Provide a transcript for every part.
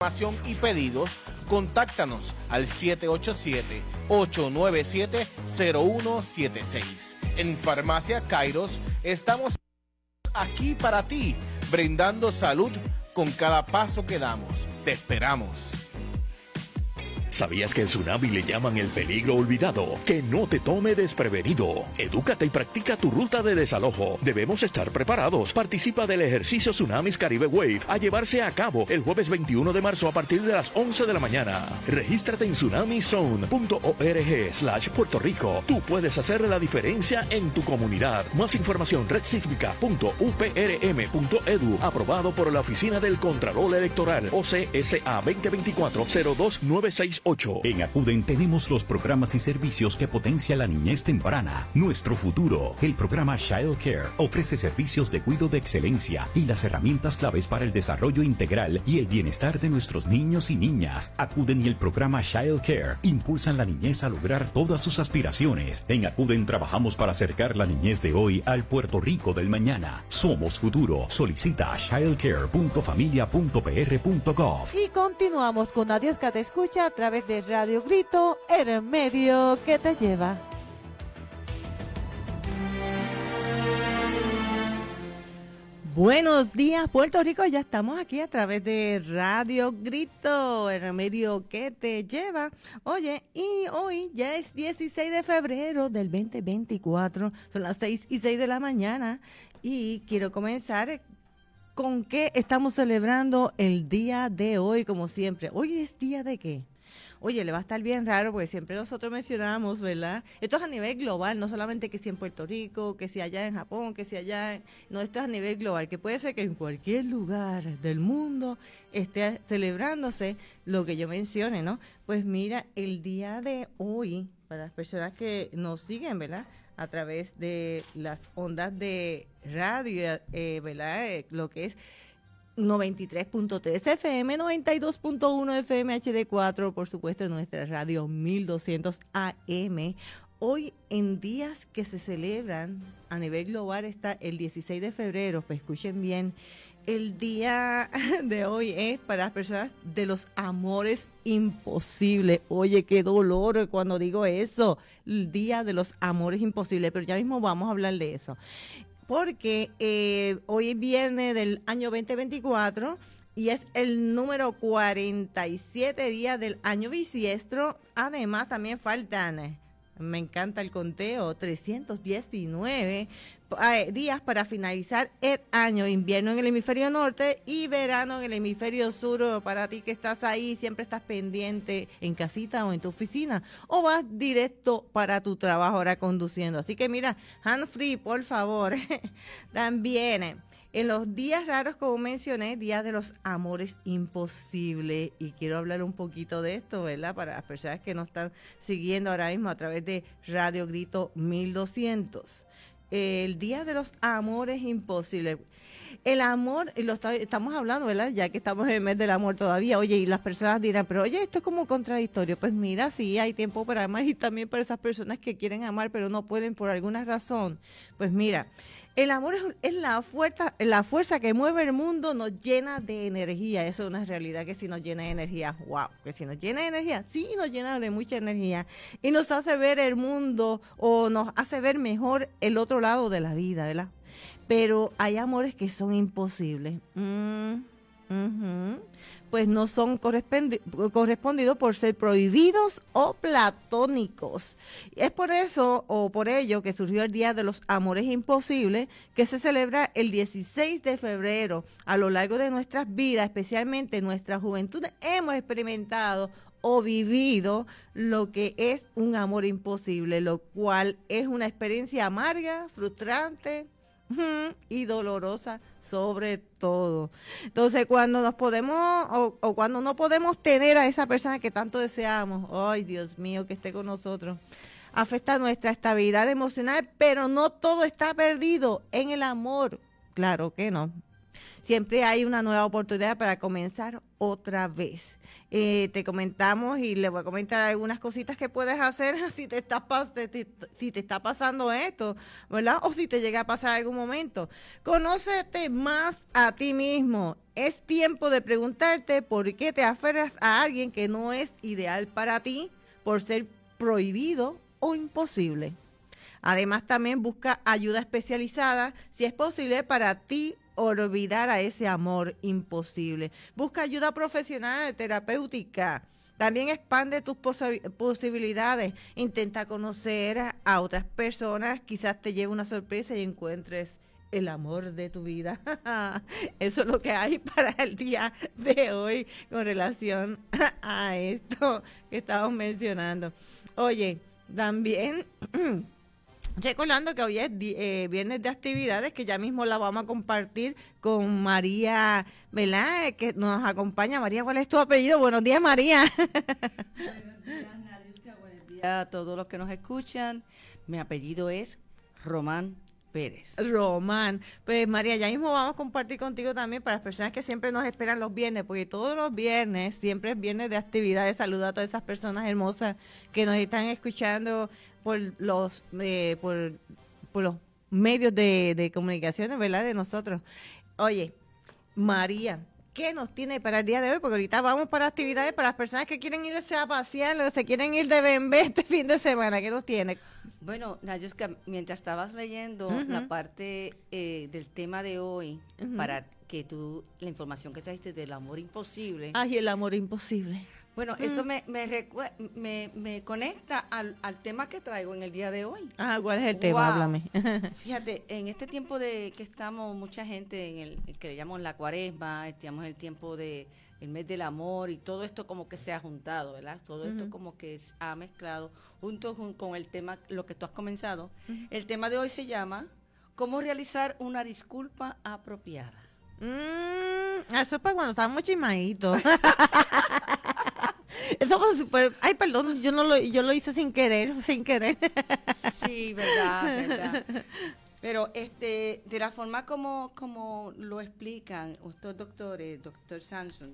Y pedidos, contáctanos al 787-897-0176. En Farmacia Kairos estamos aquí para ti, brindando salud con cada paso que damos. Te esperamos. ¿Sabías que el tsunami le llaman el peligro olvidado? Que no te tome desprevenido. Edúcate y practica tu ruta de desalojo. Debemos estar preparados. Participa del ejercicio Tsunamis Caribe Wave a llevarse a cabo el jueves 21 de marzo a partir de las 11 de la mañana. Regístrate en tsunamizone.org/Puerto Rico. Tú puedes hacer la diferencia en tu comunidad. Más información redsísmica.uprm.edu. Aprobado por la Oficina del Contralor Electoral. OCSA 2024-02968. En Acuden tenemos los programas y servicios que potencia la niñez temprana. Nuestro futuro. El programa Child Care ofrece servicios de cuidado de excelencia y las herramientas claves para el desarrollo integral y el bienestar de nuestros niños y niñas. Acuden y el programa Child Care impulsan la niñez a lograr todas sus aspiraciones. En Acuden trabajamos para acercar la niñez de hoy al Puerto Rico del mañana. Somos futuro. Solicita a childcare.familia.pr.gov. Y continuamos con Adiós que te escucha a través de Radio Grito, el medio que te lleva. Buenos días, Puerto Rico. Ya estamos aquí a través de Radio Grito, el medio que te lleva. Oye, y hoy ya es 16 de febrero del 2024. Son las 6:06 de la mañana y quiero comenzar con qué estamos celebrando el día de hoy, como siempre. ¿Hoy es día de qué? Oye, le va a estar bien raro porque siempre nosotros mencionamos, ¿verdad? Esto es a nivel global, no solamente que si en Puerto Rico, que si allá en Japón, que si allá... No, esto es a nivel global, que puede ser que en cualquier lugar del mundo esté celebrándose lo que yo mencione, ¿no? Pues mira, el día de hoy, para las personas que nos siguen, ¿verdad?, a través de las ondas de radio, ¿verdad?, lo que es 93.3 FM, 92.1 FM, HD4, por supuesto, en nuestra radio 1200 AM. Hoy, en días que se celebran a nivel global, está el 16 de febrero, pues escuchen bien, el día de hoy es para las personas de los amores imposibles. Oye, qué dolor cuando digo eso, el día de los amores imposibles, pero ya mismo vamos a hablar de eso. Porque hoy es viernes del año 2024 y es el número 47 días del año bisiestro. Además, también faltan, me encanta el conteo, 319 días para finalizar el año. Invierno en el hemisferio norte y verano en el hemisferio sur. Para ti que estás ahí, siempre estás pendiente en casita o en tu oficina, o vas directo para tu trabajo ahora conduciendo. Así que mira, hand free, por favor. También en los días raros, como mencioné, días de los amores imposibles, y quiero hablar un poquito de esto, ¿verdad?, para las personas que nos están siguiendo ahora mismo a través de Radio Grito 1200. El día de los amores imposibles. El amor, estamos hablando, ¿verdad?, ya que estamos en el mes del amor todavía. Oye, y las personas dirán, pero oye, esto es como contradictorio. Pues mira, sí, hay tiempo para amar, y también para esas personas que quieren amar pero no pueden por alguna razón. Pues mira, el amor es la fuerza que mueve el mundo, nos llena de energía. Eso es una realidad, que si nos llena de energía, wow, que si nos llena de energía, sí nos llena de mucha energía. Y nos hace ver el mundo, o nos hace ver mejor el otro lado de la vida, ¿verdad? Pero hay amores que son imposibles. Pues no son correspondidos por ser prohibidos o platónicos. Es por eso o por ello que surgió el Día de los Amores Imposibles, que se celebra el 16 de febrero. A lo largo de nuestras vidas, especialmente en nuestra juventud, hemos experimentado o vivido lo que es un amor imposible, lo cual es una experiencia amarga, frustrante y dolorosa sobre todo. Entonces, cuando nos podemos o cuando no podemos tener a esa persona que tanto deseamos, ay, Dios mío, que esté con nosotros, afecta nuestra estabilidad emocional, pero no todo está perdido en el amor. Claro que no. Siempre hay una nueva oportunidad para comenzar otra vez. Te comentamos y le voy a comentar algunas cositas que puedes hacer si te está pasando esto, ¿verdad? O si te llega a pasar algún momento. Conócete más a ti mismo. Es tiempo de preguntarte por qué te aferras a alguien que no es ideal para ti, por ser prohibido o imposible. Además, también busca ayuda especializada, si es posible para ti, olvidar a ese amor imposible. Busca ayuda profesional, terapéutica. También expande tus posibilidades. Intenta conocer a otras personas. Quizás te lleve una sorpresa y encuentres el amor de tu vida. Eso es lo que hay para el día de hoy con relación a esto que estamos mencionando. Oye, también recordando que hoy es viernes de actividades, que ya mismo la vamos a compartir con María, ¿verdad? Que nos acompaña. María, ¿cuál es tu apellido? Buenos días, María. Buenos días, Nariuska. Buenos días a todos los que nos escuchan. Mi apellido es Román Pérez. Román. Pues María, ya mismo vamos a compartir contigo también para las personas que siempre nos esperan los viernes, porque todos los viernes siempre es viernes de actividades. Saluda a todas esas personas hermosas que nos están escuchando por los medios de comunicaciones, ¿verdad? De nosotros. Oye, María, ¿qué nos tiene para el día de hoy? Porque ahorita vamos para actividades para las personas que quieren irse a pasear, o se quieren ir de bembé este fin de semana. ¿Qué nos tiene? Bueno, Nayuska, mientras estabas leyendo la parte del tema de hoy, para que la información que trajiste del amor imposible. Ay, el amor imposible. Bueno, eso me conecta al tema que traigo en el día de hoy. Ah, ¿cuál es el tema? Háblame. Fíjate, en este tiempo de que estamos, mucha gente en el que le llamamos la cuaresma, estamos en el tiempo de el mes del amor y todo esto como que se ha juntado, ¿verdad? Todo esto como que se ha mezclado junto con el tema, lo que tú has comenzado. El tema de hoy se llama ¿cómo realizar una disculpa apropiada? Eso es para cuando estamos chismaditos. Eso, ay, perdón, yo lo hice sin querer. Sí, verdad. Pero de la forma como lo explican estos doctores, doctor Samson,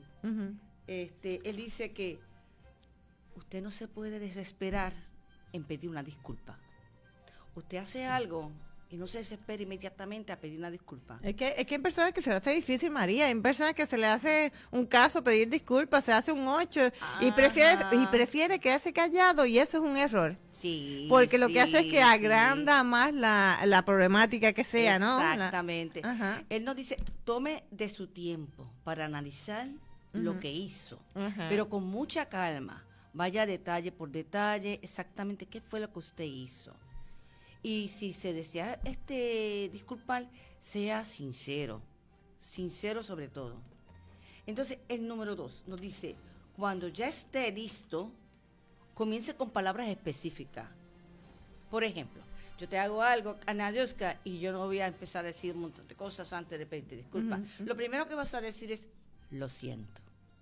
él dice que usted no se puede desesperar en pedir una disculpa. Usted hace algo y no se desespera inmediatamente a pedir una disculpa. Es que hay personas que se le hace difícil, María. Hay personas que se le hace un caso pedir disculpas, se hace un 8 y prefiere quedarse callado, y eso es un error. Sí. Porque lo que hace es que agranda más la problemática que sea, ¿no? Exactamente. Él nos dice, tome de su tiempo para analizar lo que hizo, pero con mucha calma. Vaya detalle por detalle, exactamente qué fue lo que usted hizo. Y si se desea disculpar, sea sincero sobre todo. Entonces, el número 2 nos dice, cuando ya esté listo, comience con palabras específicas. Por ejemplo, yo te hago algo, Nayuska, y yo no voy a empezar a decir un montón de cosas antes de pedirte disculpas. Lo primero que vas a decir es, lo siento.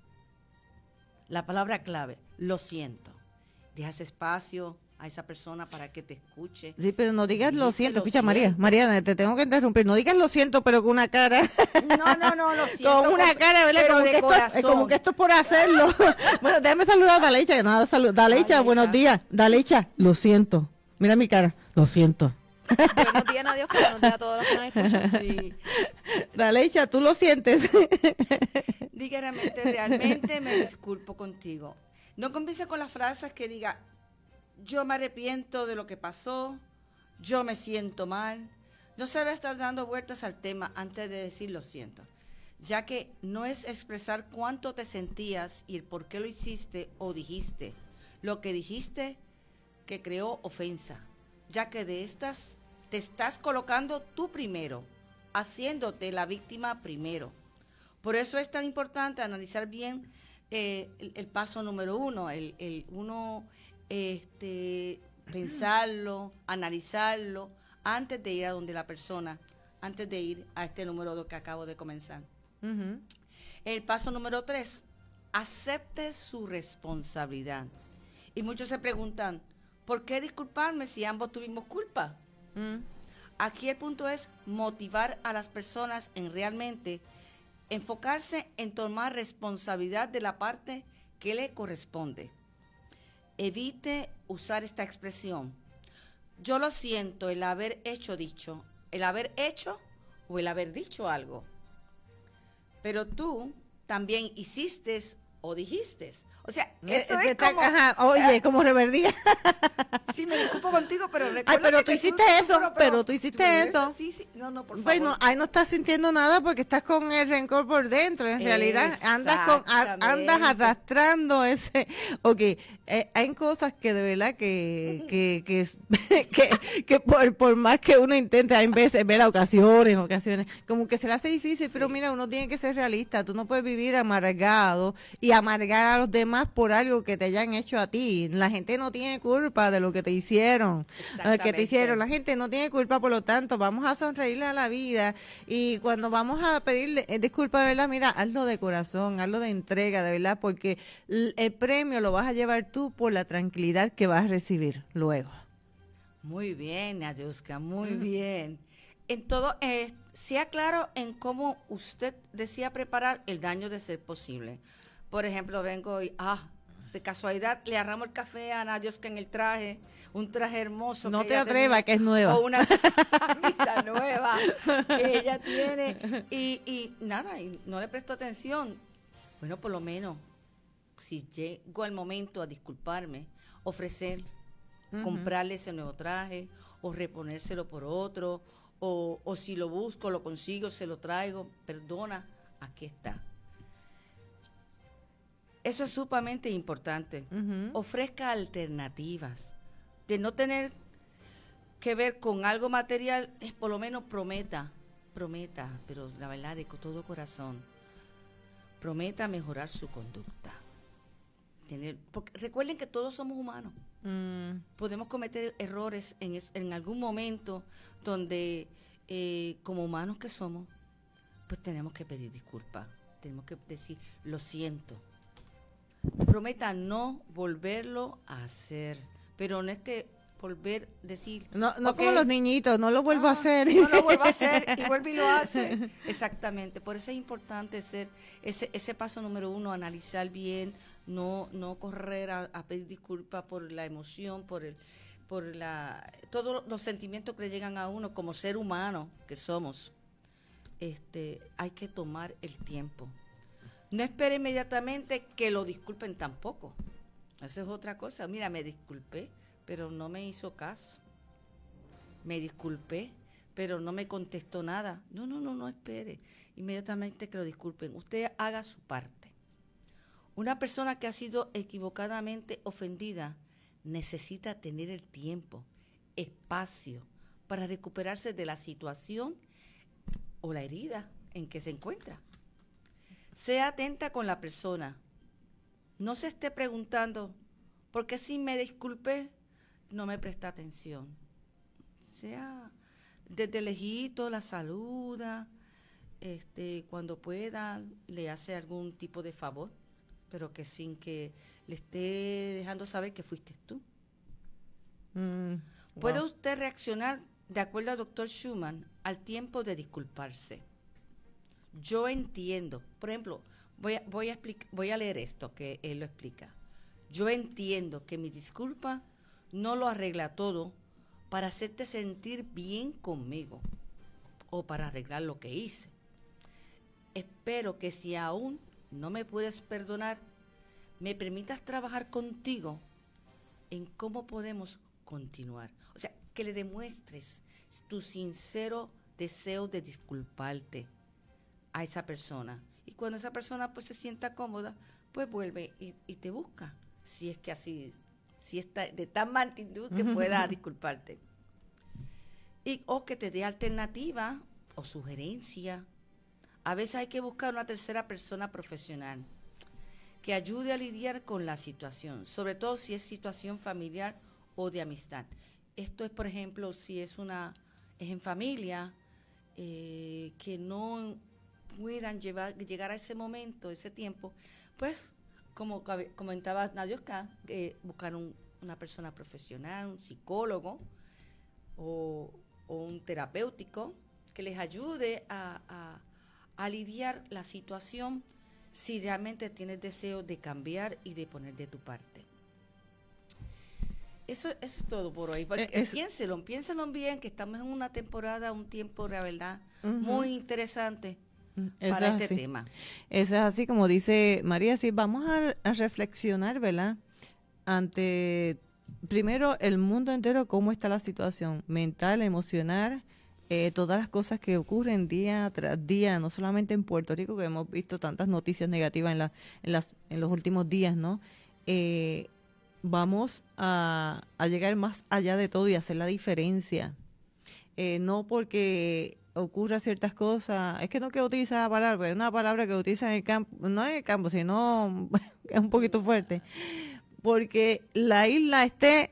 La palabra clave, lo siento. Dejas espacio a esa persona para que te escuche. Sí, pero no digas lo siento. Escucha, María, te tengo que interrumpir. No digas lo siento, pero con una cara. No, lo siento. Con una cara, ¿verdad? Pero como, de que corazón. Como que esto es por hacerlo. Bueno, déjame saludar a Dalecha, que nada, Dalecha, buenos días. Dalecha, lo siento. Mira mi cara, lo siento. Buenos días, Nadia, buenos días a todos los que nos escuchan. Sí. Dalecha, ¿tú lo sientes? Diga realmente me disculpo contigo. No comience con las frases que diga, yo me arrepiento de lo que pasó, yo me siento mal. No se debe estar dando vueltas al tema antes de decir lo siento, ya que no es expresar cuánto te sentías y el por qué lo hiciste o dijiste. Lo que dijiste que creó ofensa, ya que de estas te estás colocando tú primero, haciéndote la víctima primero. Por eso es tan importante analizar bien el paso número 1, pensarlo, analizarlo, antes de ir a donde la persona, antes de ir a este número 2 que acabo de comenzar. El paso número 3, acepte su responsabilidad. Y muchos se preguntan, ¿por qué disculparme si ambos tuvimos culpa? Aquí el punto es motivar a las personas en realmente Enfocarse en tomar responsabilidad de la parte que le corresponde. Evite usar esta expresión. Yo lo siento, el haber hecho o el haber dicho algo. Pero tú también hiciste o dijiste. O sea, eso es como... Ajá, oye, como reverdía. Sí, me disculpo contigo, pero recuerda. Ay, pero tú hiciste eso, pero tú hiciste eso. Sí. No, por favor. Bueno, ahí no estás sintiendo nada porque estás con el rencor por dentro. En realidad andas arrastrando ese. Ok, hay cosas que de verdad que por más que uno intente, hay veces ver ocasiones, como que se le hace difícil, pero mira, uno tiene que ser realista. Tú no puedes vivir amargado y amargar a los demás por algo que te hayan hecho a ti. La gente no tiene culpa de lo que te hicieron. La gente no tiene culpa, por lo tanto, vamos a sonreírle a la vida y cuando vamos a pedirle disculpas, de verdad, mira, hazlo de corazón, hazlo de entrega, de verdad, porque el premio lo vas a llevar tú por la tranquilidad que vas a recibir luego. Muy bien, Nayuska, muy bien. En todo, sea claro en cómo usted desea preparar el daño de ser posible. Por ejemplo, vengo y, de casualidad, le agarramos el café a Nayuska en el traje, un traje hermoso. No te atrevas, que es nueva. O una camisa nueva que ella tiene. Y nada, y no le presto atención. Bueno, por lo menos, si llegó el momento a disculparme, ofrecer, comprarle ese nuevo traje, o reponérselo por otro, o si lo busco, lo consigo, se lo traigo, perdona, aquí está. Eso es sumamente importante. Ofrezca alternativas. De no tener que ver con algo material, por lo menos prometa, pero la verdad de todo corazón, prometa mejorar su conducta. Porque recuerden que todos somos humanos. Podemos cometer errores en algún momento donde, como humanos que somos, pues tenemos que pedir disculpas. Tenemos que decir, lo siento. Prometa no volverlo a hacer, pero en decir no okay, como los niñitos, no lo vuelvo a hacer, no lo vuelvo a hacer y vuelve y lo hace. Exactamente, por eso es importante ser ese paso número 1, analizar bien, no correr a pedir disculpas por la emoción, todos los sentimientos que le llegan a uno como ser humano que somos. Hay que tomar el tiempo. No espere inmediatamente que lo disculpen tampoco. Esa es otra cosa. Mira, me disculpé, pero no me hizo caso. Me disculpé, pero no me contestó nada. No espere inmediatamente que lo disculpen. Usted haga su parte. Una persona que ha sido equivocadamente ofendida necesita tener el tiempo, espacio para recuperarse de la situación o la herida en que se encuentra. Sea atenta con la persona. No se esté preguntando, ¿por qué si me disculpé no me presta atención? Sea desde lejito, la saluda, cuando pueda, le hace algún tipo de favor, pero que sin que le esté dejando saber que fuiste tú. ¿Puede usted reaccionar, de acuerdo al doctor Schumann, al tiempo de disculparse? Yo entiendo, por ejemplo, voy a leer esto que él lo explica. Yo entiendo que mi disculpa no lo arregla todo para hacerte sentir bien conmigo o para arreglar lo que hice. Espero que si aún no me puedes perdonar, me permitas trabajar contigo en cómo podemos continuar. O sea, que le demuestres tu sincero deseo de disculparte a esa persona. Y cuando esa persona pues se sienta cómoda, pues vuelve y te busca. Si es que así, si está de tan magnitud que pueda disculparte. O que te dé alternativa o sugerencia. A veces hay que buscar una tercera persona profesional que ayude a lidiar con la situación, sobre todo si es situación familiar o de amistad. Esto es, por ejemplo, si es en familia, que no puedan llegar a ese momento, ese tiempo, pues, como comentaba Nayuska, buscar una persona profesional, un psicólogo o un terapéutico que les ayude a a lidiar la situación si realmente tienes deseo de cambiar y de poner de tu parte. Eso es todo por hoy. Piénsenlo bien, que estamos en una temporada, un tiempo, la verdad, muy interesante para este tema. Eso es así, como dice María, sí, vamos a reflexionar, ¿verdad? Ante, primero, el mundo entero, cómo está la situación mental, emocional, todas las cosas que ocurren día tras día, no solamente en Puerto Rico, que hemos visto tantas noticias negativas en los últimos días, ¿no? Vamos a llegar más allá de todo y hacer la diferencia. No porque ocurra ciertas cosas, es que no quiero utilizar la palabra, es una palabra que utiliza en el campo, no en el campo, sino es un poquito fuerte, porque la isla esté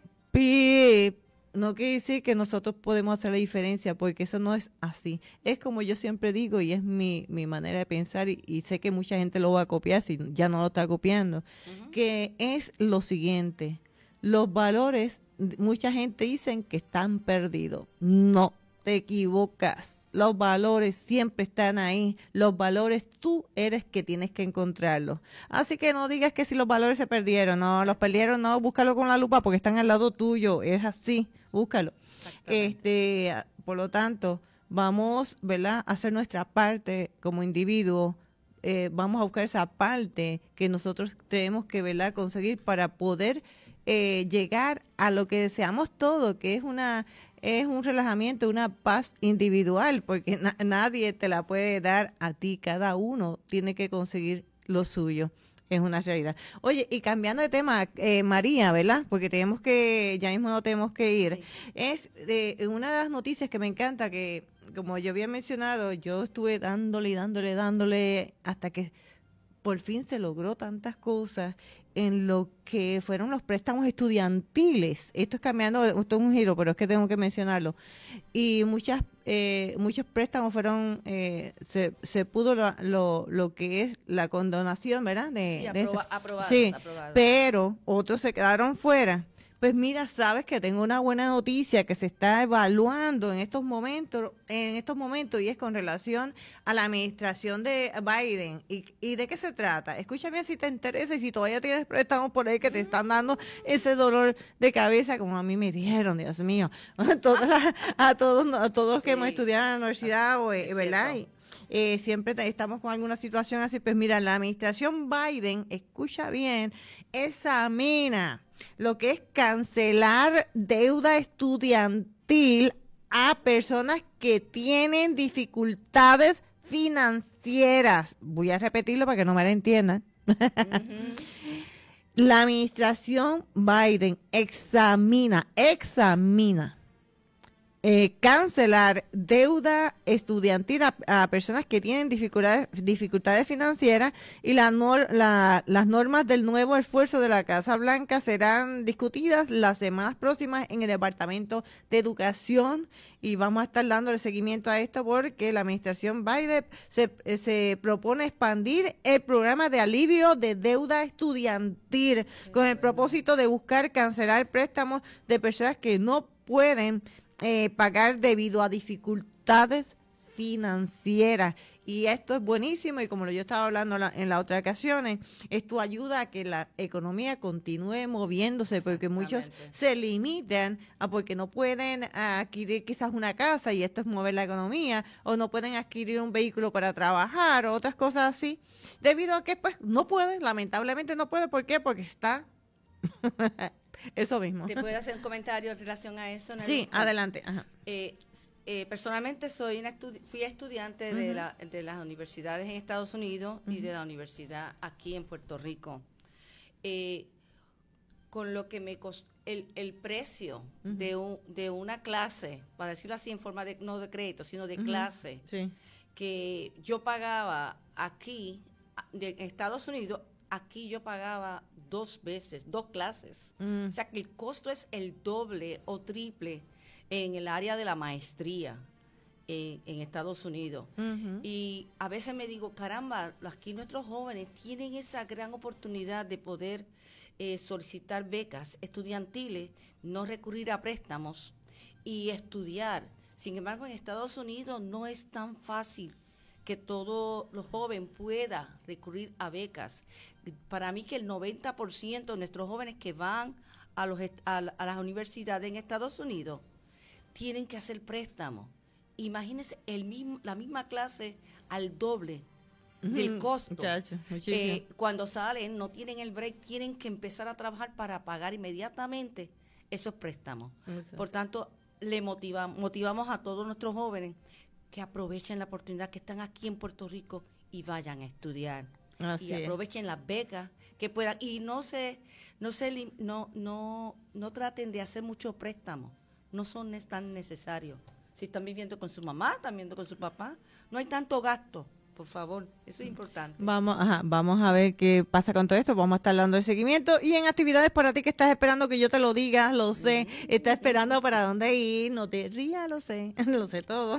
no quiere decir que nosotros podemos hacer la diferencia, porque eso no es así. Es como yo siempre digo, y es mi manera de pensar, y sé que mucha gente lo va a copiar si ya no lo está copiando, que es lo siguiente: los valores, mucha gente dicen que están perdidos. No, te equivocas. Los valores siempre están ahí. Los valores tú eres que tienes que encontrarlos. Así que no digas que si los valores se perdieron. No, los perdieron, no, búscalo con la lupa porque están al lado tuyo. Es así, búscalo. Por lo tanto, vamos, ¿verdad?, a hacer nuestra parte como individuo. Vamos a buscar esa parte que nosotros tenemos que, ¿verdad?, conseguir para poder llegar a lo que deseamos todos, que es un relajamiento, una paz individual, porque nadie te la puede dar a ti, cada uno tiene que conseguir lo suyo, es una realidad. Oye, y cambiando de tema, María, ¿verdad? Porque ya mismo no tenemos que ir. Sí. Es una de las noticias que me encanta, que como yo había mencionado, yo estuve dándole hasta que por fin se logró tantas cosas en lo que fueron los préstamos estudiantiles. Esto es un giro, pero es que tengo que mencionarlo. Y muchos préstamos fueron, se pudo lo que es la condonación, ¿verdad? Aprobados. Pero otros se quedaron fuera. Pues mira, sabes que tengo una buena noticia que se está evaluando en estos momentos, y es con relación a la administración de Biden. ¿Y de qué se trata? Escúchame si te interesa y si todavía tienes préstamos por ahí que te están dando ese dolor de cabeza como a mí me dieron, Dios mío, a todos los que hemos estudiado en la universidad, ¿verdad? Siempre estamos con alguna situación así. Pues mira, la administración Biden, escucha bien, examina lo que es cancelar deuda estudiantil a personas que tienen dificultades financieras. Voy a repetirlo para que no me la entiendan. La administración Biden examina cancelar deuda estudiantil a personas que tienen dificultades financieras, y las normas del nuevo esfuerzo de la Casa Blanca serán discutidas las semanas próximas en el Departamento de Educación, y vamos a estar dándole seguimiento a esto porque la administración Biden se propone expandir el programa de alivio de deuda estudiantil con el propósito de buscar cancelar préstamos de personas que no pueden pagar debido a dificultades financieras. Y esto es buenísimo, y como yo estaba hablando en las otras ocasiones, esto ayuda a que la economía continúe moviéndose, porque muchos se limitan a porque no pueden adquirir quizás una casa, y esto es mover la economía, o no pueden adquirir un vehículo para trabajar, o otras cosas así, debido a que pues no pueden, lamentablemente no pueden. ¿Por qué? Porque está eso mismo. ¿Te puedo hacer un comentario en relación a eso, Nelly? Sí, adelante. Ajá. Personalmente fui estudiante de las universidades en Estados Unidos y de la universidad aquí en Puerto Rico. Con lo que me costó el precio de una clase, para decirlo así en forma no de crédito, sino de clase, que yo pagaba aquí, en Estados Unidos, aquí yo pagaba 2 clases. O sea que el costo es el doble o triple en el área de la maestría en Estados Unidos. Y a veces me digo, caramba, aquí nuestros jóvenes tienen esa gran oportunidad de poder solicitar becas estudiantiles, no recurrir a préstamos y estudiar. Sin embargo, en Estados Unidos no es tan fácil que todos los jóvenes puedan recurrir a becas. Para mí que el 90% de nuestros jóvenes que van a las universidades en Estados Unidos tienen que hacer préstamos. Imagínense la misma clase al doble del costo. Muchacho, cuando salen, no tienen el break, tienen que empezar a trabajar para pagar inmediatamente esos préstamos. Exacto. Por tanto, le motivamos a todos nuestros jóvenes que aprovechen la oportunidad que están aquí en Puerto Rico y vayan a estudiar. Así y aprovechen las becas que puedan y no traten de hacer muchos préstamos, no son tan necesarios. Si están viviendo con su mamá, están viviendo con su papá, no hay tanto gasto. Por favor, eso es importante. Vamos a ver qué pasa con todo esto. Vamos a estar dando el seguimiento. Y en actividades para ti que estás esperando que yo te lo diga, lo sé. Estás esperando para dónde ir. No te rías, lo sé. Lo sé todo.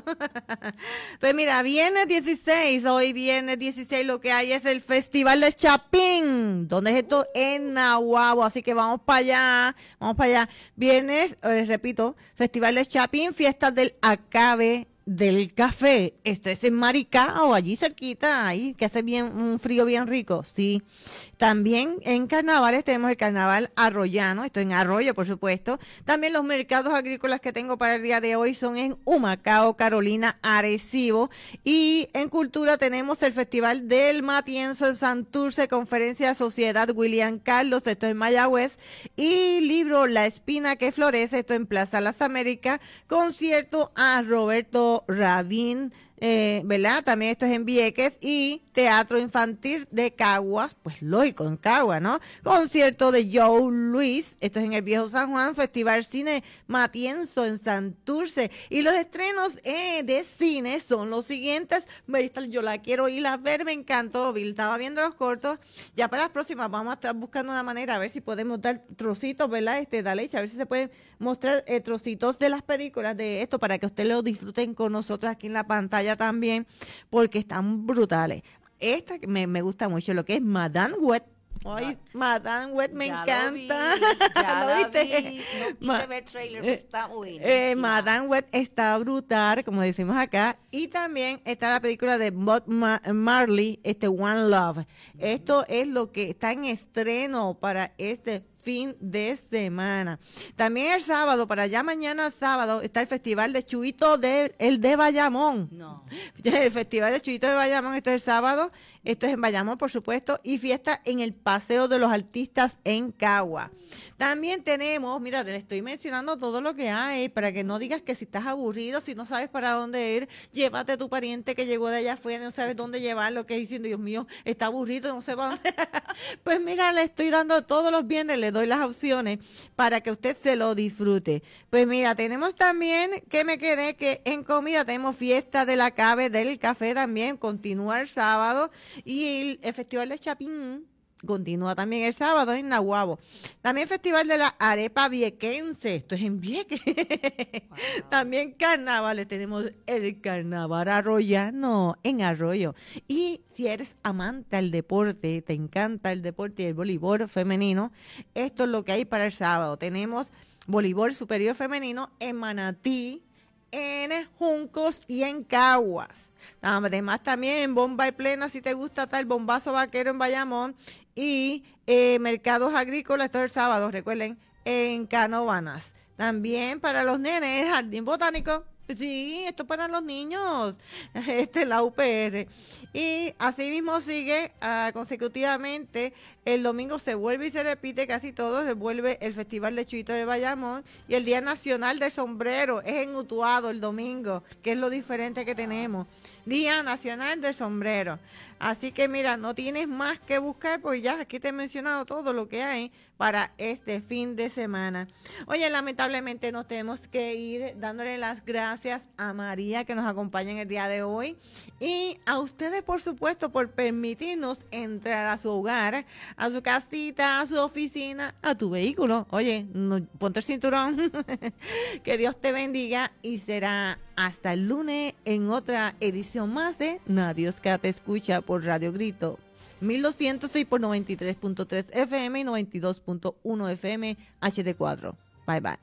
Pues mira, viernes 16. Hoy viernes 16 lo que hay es el Festival de Chapín. ¿Dónde es esto? En Nahuabo. Así que vamos para allá. Vamos para allá. Viernes, repito, Festival de Chapín, fiestas del Acabe del Café. Esto es en Maricao, allí cerquita, ahí que hace un frío bien rico, sí. También en carnavales tenemos el carnaval arroyano, esto en Arroyo, por supuesto. También los mercados agrícolas que tengo para el día de hoy son en Humacao, Carolina, Arecibo. Y en cultura tenemos el Festival del Matienzo en Santurce, Conferencia Sociedad William Carlos, esto en Mayagüez. Y libro La Espina que Florece, esto en Plaza Las Américas. Concierto a Roberto Rabín, ¿verdad? También esto es en Vieques. Y Teatro Infantil de Caguas, pues lógico, en Caguas, ¿no? Concierto de Joe Luis, esto es en el Viejo San Juan. Festival Cine Matienzo en Santurce. Y los estrenos de cine son los siguientes. Yo la quiero ir a ver, me encantó. Estaba viendo los cortos. Ya para las próximas vamos a estar buscando una manera a ver si podemos dar trocitos, ¿verdad? Dale, a ver si se pueden mostrar trocitos de las películas de esto para que ustedes lo disfruten con nosotros aquí en la pantalla también, porque están brutales. Esta me gusta mucho, lo que es Madame Wet. Ay, Madame Wet me encanta. Ya ¿lo viste? No quise ver trailer, pero está buenísima. Madame Wet está brutal, como decimos acá. Y también está la película de Bob Marley, One Love. Esto es lo que está en estreno para este fin de semana. También el sábado, para ya mañana sábado, está el Festival de Chuito de Bayamón. No. El Festival de Chuito de Bayamón, esto es el sábado, esto es en Bayamón, por supuesto, y fiesta en el Paseo de los Artistas en Cagua. También tenemos, mira, le estoy mencionando todo lo que hay, para que no digas que si estás aburrido, si no sabes para dónde ir, llévate a tu pariente que llegó de allá afuera y no sabes dónde llevarlo, que diciendo, Dios mío, está aburrido, no sé para dónde. Pues mira, le estoy dando todos los viernes, le doy las opciones para que usted se lo disfrute. Pues mira, tenemos también, que me quedé, que en comida tenemos fiesta del Acabe del Café también, continúa el sábado, y el Festival de Chapín continúa también el sábado en Nahuabo. También Festival de la Arepa Viequense, esto es en Vieques. Wow. También carnavales, tenemos el Carnaval Arroyano en Arroyo. Y si eres amante al deporte, te encanta el deporte y el voleibol femenino, esto es lo que hay para el sábado. Tenemos voleibol superior femenino en Manatí, en Juncos y en Caguas. Además también en Bomba y Plena, si te gusta tal bombazo vaquero en Bayamón, y mercados agrícolas, esto es el sábado, recuerden, en Canóvanas. También para los nenes, el Jardín Botánico, sí, esto para los niños, la UPR. Y así mismo sigue consecutivamente. El domingo se vuelve y se repite casi todo, se vuelve el Festival de Chuito de Bayamón y el Día Nacional del Sombrero, es en Utuado el domingo, que es lo diferente que tenemos. Día Nacional del Sombrero. Así que mira, no tienes más que buscar, pues ya aquí te he mencionado todo lo que hay para este fin de semana. Oye, lamentablemente nos tenemos que ir dándole las gracias a María que nos acompaña en el día de hoy y a ustedes, por supuesto, por permitirnos entrar a su hogar, a su casita, a su oficina, a tu vehículo. Oye, ponte el cinturón. Que Dios te bendiga y será hasta el lunes en otra edición más de Nadie Oscar te escucha por Radio Grito 1206 por 93.3 FM y 92.1 FM HD4. Bye bye.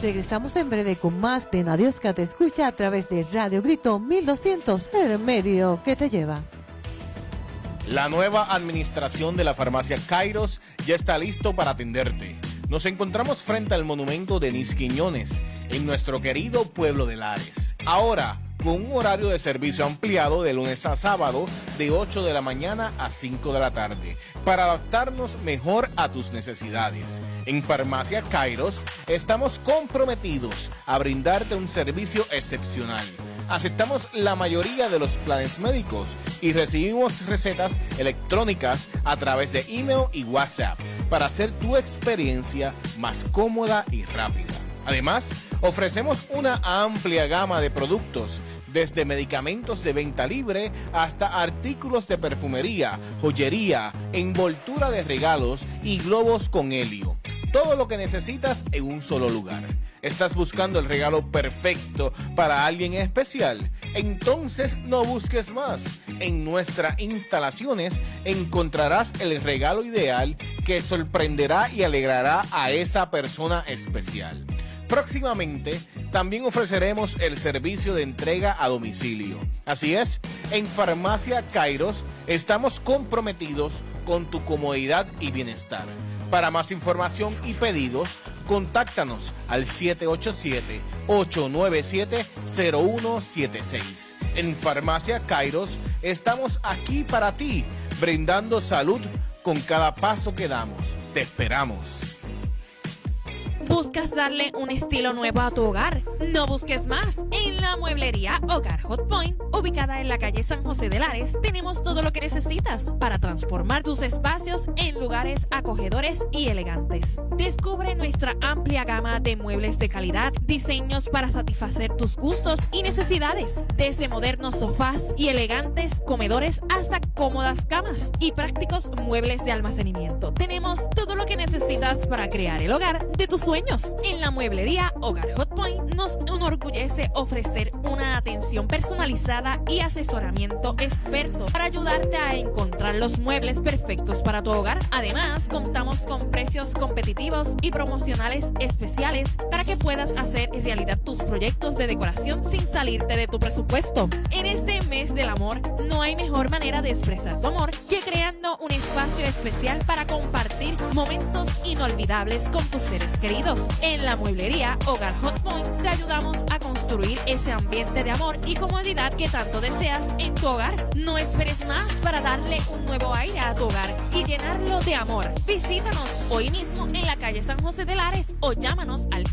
Regresamos en breve con más de Nadiosca Te Escucha a través de Radio Grito 1200, el medio que te lleva. La nueva administración de la farmacia Kairos ya está listo para atenderte. Nos encontramos frente al monumento Denis Quiñones, en nuestro querido pueblo de Lares. Ahora, con un horario de servicio ampliado de lunes a sábado, de 8 de la mañana a 5 de la tarde, para adaptarnos mejor a tus necesidades. En Farmacia Kairos estamos comprometidos a brindarte un servicio excepcional. Aceptamos la mayoría de los planes médicos y recibimos recetas electrónicas a través de email y WhatsApp para hacer tu experiencia más cómoda y rápida. Además, ofrecemos una amplia gama de productos, desde medicamentos de venta libre hasta artículos de perfumería, joyería, envoltura de regalos y globos con helio. Todo lo que necesitas en un solo lugar. ¿Estás buscando el regalo perfecto para alguien especial? Entonces no busques más. En nuestras instalaciones encontrarás el regalo ideal que sorprenderá y alegrará a esa persona especial. Próximamente también ofreceremos el servicio de entrega a domicilio. Así es, en Farmacia Kairos estamos comprometidos con tu comodidad y bienestar. Para más información y pedidos, contáctanos al 787-897-0176. En Farmacia Kairos estamos aquí para ti, brindando salud con cada paso que damos. Te esperamos. ¿Buscas darle un estilo nuevo a tu hogar? No busques más. En la mueblería Hogar Hot Point, ubicada en la calle San José de Lares, tenemos todo lo que necesitas para transformar tus espacios en lugares acogedores y elegantes. Descubre nuestra amplia gama de muebles de calidad, diseños para satisfacer tus gustos y necesidades, desde modernos sofás y elegantes comedores hasta cómodas camas y prácticos muebles de almacenamiento. Tenemos todo lo que necesitas para crear el hogar de tus sueños. En la mueblería Hogar Hot Point nos enorgullece ofrecer una atención personalizada y asesoramiento experto para ayudarte a encontrar los muebles perfectos para tu hogar. Además, contamos con precios competitivos y promocionales especiales para que puedas hacer realidad tus proyectos de decoración sin salirte de tu presupuesto. En este mes del amor, no hay mejor manera de expresar tu amor que creando un espacio especial para compartir momentos inolvidables con tus seres queridos. En la mueblería Hogar Hot Point te ayudamos a construir ese ambiente de amor y comodidad que tanto deseas en tu hogar. No esperes más para darle un nuevo aire a tu hogar y llenarlo de amor. Visítanos hoy mismo en la calle San José de Lares o llámanos al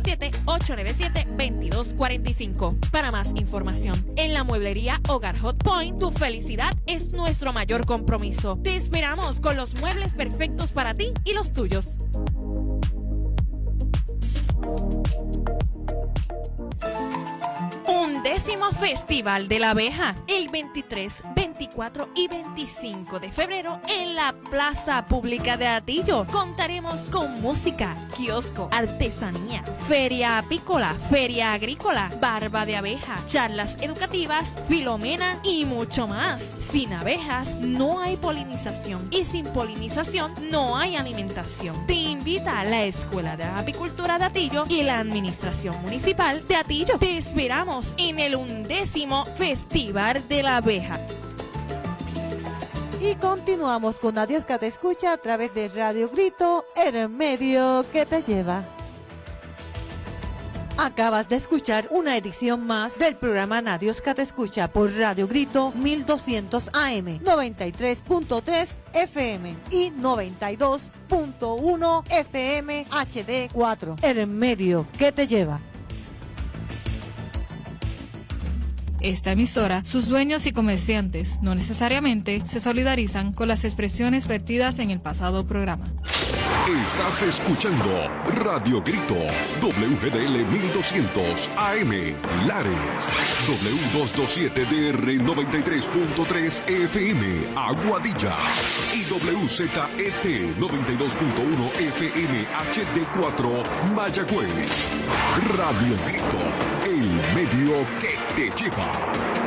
787-897-2245. Para más información, en la mueblería Hogar Hot Point, tu felicidad es nuestro mayor compromiso. Te esperamos con los muebles perfectos para ti y los tuyos. 11º Festival de la Abeja, el 23, 24 y 25 de febrero en la Plaza Pública de Atillo. Contaremos con música, kiosco, artesanía, feria apícola, feria agrícola, barba de abeja, charlas educativas, Filomena y mucho más. Sin abejas no hay polinización y sin polinización no hay alimentación. Te invita a la Escuela de Apicultura de Atillo y la Administración Municipal de Atillo. Te esperamos en el 11º Festival de la Abeja. Y continuamos con Nadiosca Te Escucha a través de Radio Grito, el medio que te lleva. Acabas de escuchar una edición más del programa Nadiosca Te Escucha por Radio Grito 1200 AM, 93.3 FM y 92.1 FM HD4, el medio que te lleva. Esta emisora, sus dueños y comerciantes no necesariamente se solidarizan con las expresiones vertidas en el pasado programa. Estás escuchando Radio Grito, WGDL 1200 AM, Lares, W227DR 93.3 FM, Aguadilla, y WZET 92.1 FM HD4, Mayagüez. Radio Grito, el medio que te lleva.